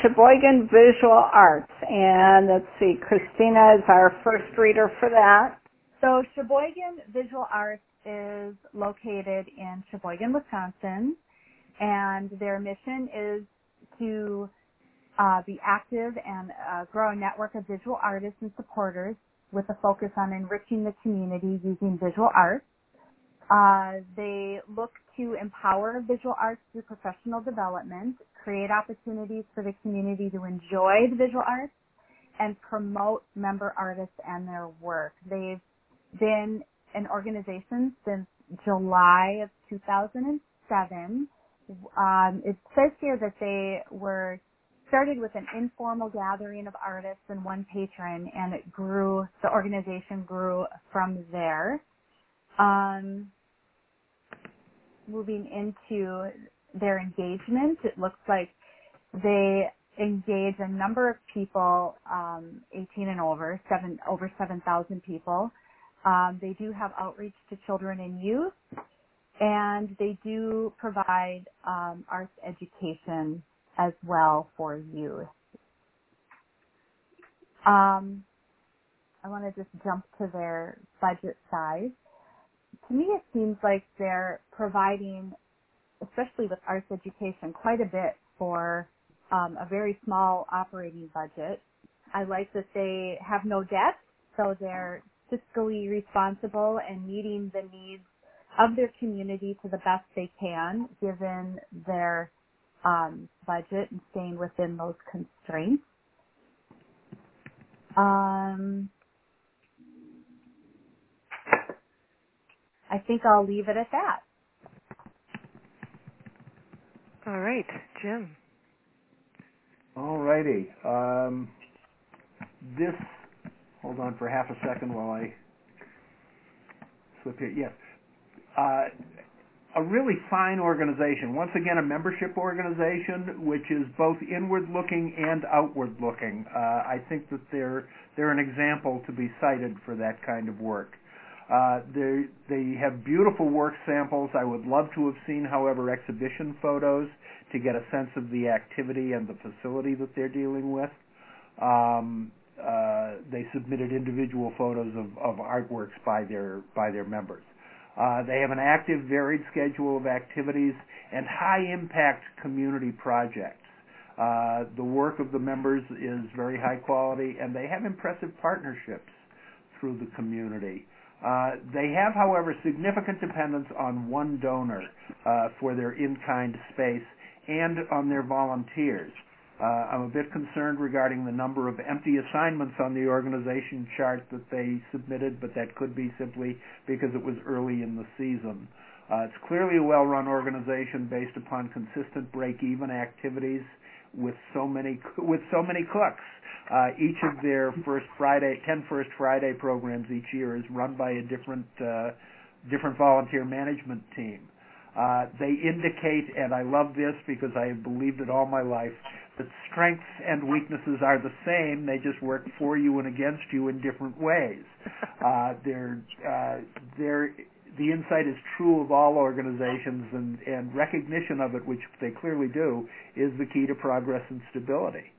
Sheboygan Visual Arts. And let's see, Christina is our first reader for that. So Sheboygan Visual Arts is located in Sheboygan, Wisconsin, and their mission is to be active and grow a network of visual artists and supporters with a focus on enriching the community using visual arts. They look to empower visual arts through professional development, create opportunities for the community to enjoy the visual arts, and promote member artists and their work. They've been an organization since July of 2007. It says here that they were started with an informal gathering of artists and one patron, and it grew, the organization grew from there. Moving into their engagement, it looks like they engage a number of people, 18 and over, over 7,000 people. They do have outreach to children and youth, and they do provide arts education as well for youth. I want to just jump to their budget size. To me, it seems like they're providing, especially with arts education, quite a bit for a very small operating budget. I like that they have no debt, so they're fiscally responsible and meeting the needs of their community to the best they can, given their budget and staying within those constraints. I think I'll leave it at that. All right, Jim. All righty. Hold on for half a second while I slip here. Yes. A really fine organization. Once again, a membership organization which is both inward-looking and outward-looking. I think that they're an example to be cited for that kind of work. They have beautiful work samples. I would love to have seen, however, exhibition photos to get a sense of the activity and the facility that they're dealing with. They submitted individual photos of artworks by their members. They have an active, varied schedule of activities and high-impact community projects. The work of the members is very high quality, and they have impressive partnerships through the community. They have, however, significant dependence on one donor for their in-kind space and on their volunteers. I'm a bit concerned regarding the number of empty assignments on the organization chart that they submitted, but that could be simply because it was early in the season. It's clearly a well-run organization based upon consistent break-even activities with so many cooks. Each of their 10 First Friday programs each year is run by a different volunteer management team. They indicate, and I love this because I have believed it all my life, that strengths and weaknesses are the same. They just work for you and against you in different ways. The insight is true of all organizations, and recognition of it, which they clearly do, is the key to progress and stability.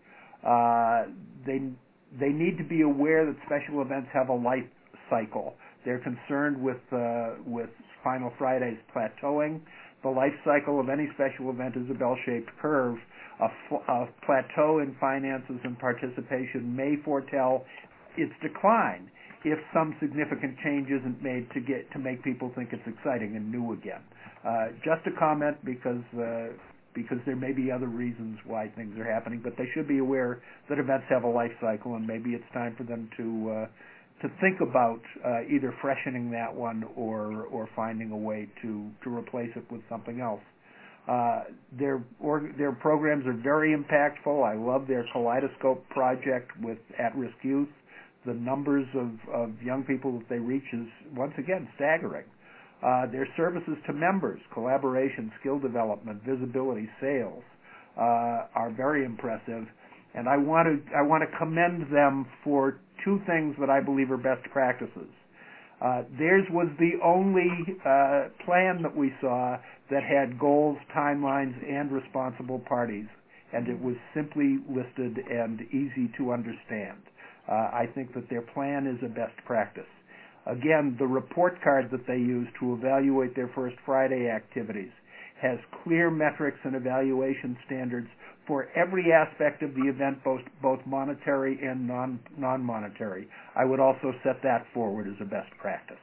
They need to be aware that special events have a life cycle. They're concerned with Final Friday's plateauing. The life cycle of any special event is a bell-shaped curve. A plateau in finances and participation may foretell its decline if some significant change isn't made to make people think it's exciting and new again. Just a comment because there may be other reasons why things are happening, but they should be aware that events have a life cycle, and maybe it's time for them to think about either freshening that one or finding a way to replace it with something else. Their programs are very impactful. I love their Kaleidoscope project with at-risk youth. The numbers of young people that they reach is, once again, staggering. Their services to members, collaboration, skill development, visibility, sales, are very impressive. And I want to commend them for two things that I believe are best practices. Theirs was the only plan that we saw that had goals, timelines, and responsible parties. and it was simply listed and easy to understand. I think that their plan is a best practice. Again, the report card that they use to evaluate their First Friday activities has clear metrics and evaluation standards for every aspect of the event, both monetary and non-monetary. I would also set that forward as a best practice.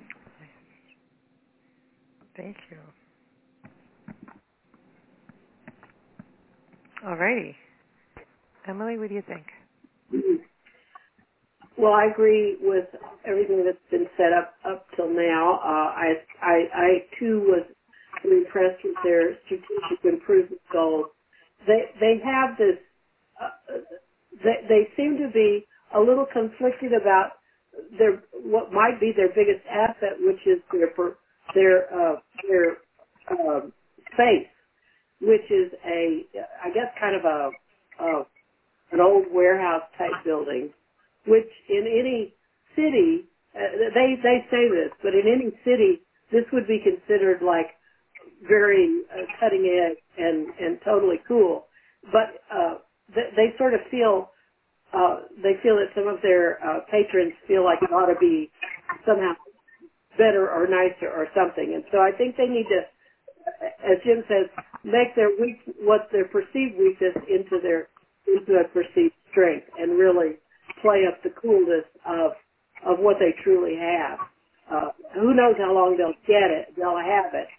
Thank you. All righty. Emily, what do you think? Well, I agree with everything that's been set up till now. I too was impressed with their strategic improvement goals. They have this. They seem to be a little conflicted about what might be their biggest asset, which is their space, which is I guess kind of an old warehouse type building, which in any city, they say this, but in any city, this would be considered like very cutting edge and totally cool. But they sort of feel that some of their patrons feel like it ought to be somehow better or nicer or something. And so I think they need to, as Jim says, make what their perceived weakness into a perceived strength, and really play up the coolness of what they truly have. Who knows how long they'll have it,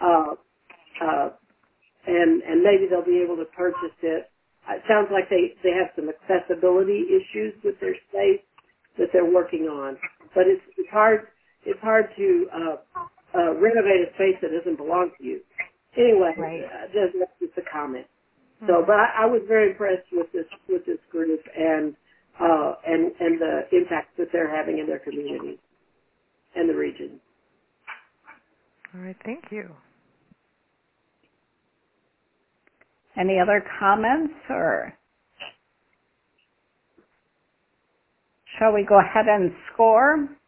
and maybe they'll be able to purchase it. It sounds like they have some accessibility issues with their space that they're working on, but it's hard to renovate a space that doesn't belong to you. Anyway, right. Just a comment. So, but I was very impressed with this group and the impact that they're having in their community and the region. All right, thank you. Any other comments, or shall we go ahead and score?